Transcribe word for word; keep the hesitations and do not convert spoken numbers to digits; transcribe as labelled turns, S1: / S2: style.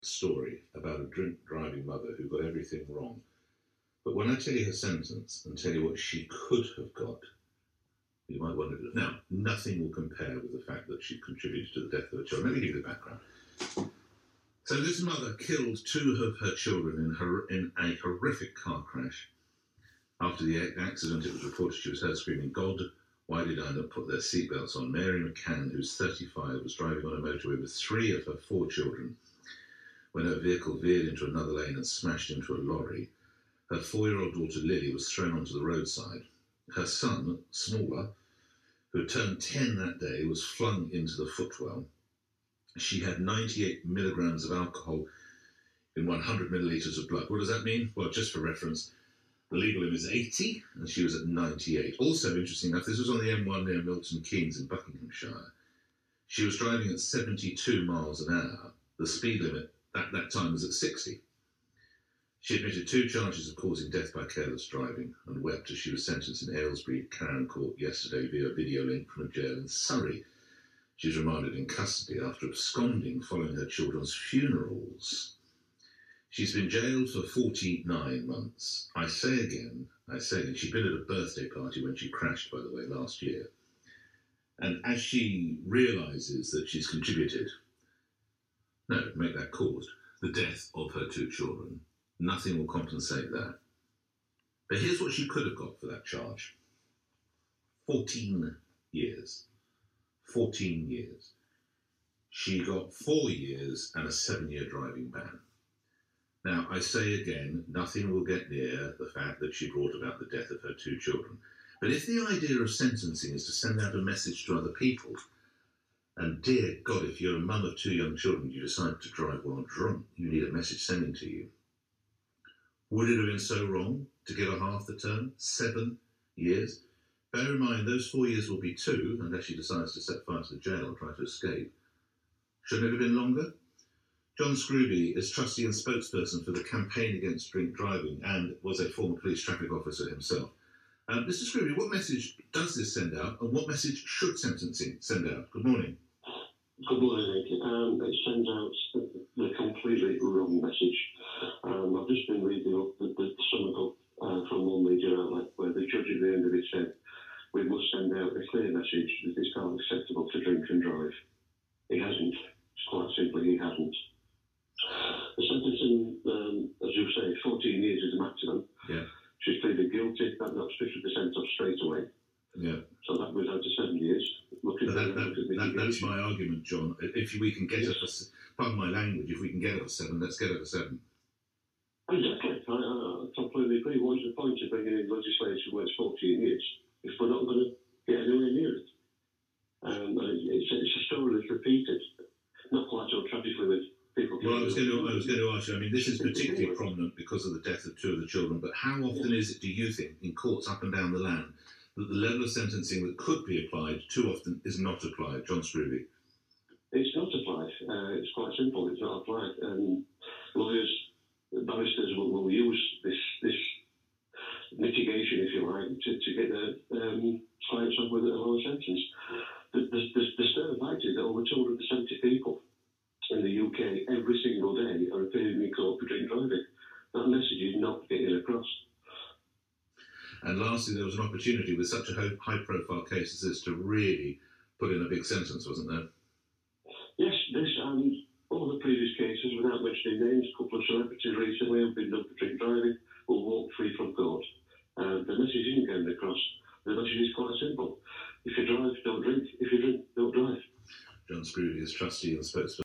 S1: story about a drink-driving mother who got everything wrong. But when I tell you her sentence and tell you what she could have got, you might wonder, now, nothing will compare with the fact that she contributed to the death of her children. Let me give you the background. So this mother killed two of her children in, her, in a horrific car crash. After the accident, it was reported she was heard screaming, "God, why did I not put their seatbelts on?" Mary McCann, who's thirty-five, was driving on a motorway with three of her four children when her vehicle veered into another lane and smashed into a lorry. Her four-year-old daughter Lily was thrown onto the roadside. Her son, smaller, who had turned ten that day, was flung into the footwell. She had ninety-eight milligrams of alcohol in one hundred millilitres of blood. What does that mean? Well, just for reference, the legal limit is eighty, and she was at ninety-eight. Also, interesting enough, this was on the M one near Milton Keynes in Buckinghamshire. She was driving at seventy-two miles an hour. The speed limit at that time was at sixty. She admitted two charges of causing death by careless driving and wept as she was sentenced in Aylesbury Crown Court yesterday via video link from a jail in Surrey. She was remanded in custody after absconding following her children's funerals. She's been jailed for forty-nine months. I say again, I say again, she'd been at a birthday party when she crashed, by the way, last year. And as she realises that she's contributed, no, make that caused, the death of her two children, nothing will compensate that. But here's what she could have got for that charge. fourteen years. fourteen years. She got four years and a seven-year driving ban. Now, I say again, nothing will get near the fact that she brought about the death of her two children. But if the idea of sentencing is to send out a message to other people, and dear God, if you're a mum of two young children, you decide to drive while drunk, you need a message sending to you. Would it have been so wrong to give her half the term? Seven years? Bear in mind, those four years will be two, unless she decides to set fire to the jail or try to escape. Shouldn't it have been longer? John Scrooby is trustee and spokesperson for the Campaign Against Drink Driving and was a former police traffic officer himself. Um, Mister Scrooby, what message does this send out, and what message should sentencing send out? Good morning.
S2: Good morning, Nick. Um, it sends out the completely wrong message. Um, I've just been reading up the, the sum up uh, from one media outlet where the judge at the end of it said, "We must send out a clear message that it's not acceptable to drink and drive." He hasn't. It's quite simply, he hasn't. The sentencing, um, as you say, fourteen years is the maximum.
S1: Yeah. She's
S2: pleaded guilty. That knocks fifty percent off straight away.
S1: Yeah.
S2: So that goes out to seven years.
S1: But that, that, that, that's my argument, John. If we can get yes. her for, pardon my language, if we can get her for seven, let's get her for seven.
S2: Exactly. I, I completely agree. What's the point of bringing in legislation where it's fourteen years if we're not going to get anywhere near it? Um, it's, it's a story that's repeated, not quite so tragically with people.
S1: Well, I was going to, I was going to ask you. I mean, this is particularly prominent because of the death of two of the children. But how often is it, do you think, in courts up and down the land, that the level of sentencing that could be applied too often is not applied? John Scrooby.
S2: It's not applied. Uh, it's quite simple. It's not applied. Um, lawyers, barristers will, will use this this mitigation, if you like, to, to get their um, clients off with a lower sentence. The, the, the, the stern fact is that over two hundred seventy people in the U K every single day are appearing in court for drink driving. That message is not getting across.
S1: And lastly, there was an opportunity with such a high-profile case as this to really put in a big sentence, wasn't there?
S2: Yes, this and all the previous cases, without mentioning names, a couple of celebrities recently have been done for drink driving, will walk free from court. Uh, the message isn't getting across. The message is quite simple. If you drive, don't drink. If you drink, don't drive.
S1: John Scrooby is trustee and spokesperson.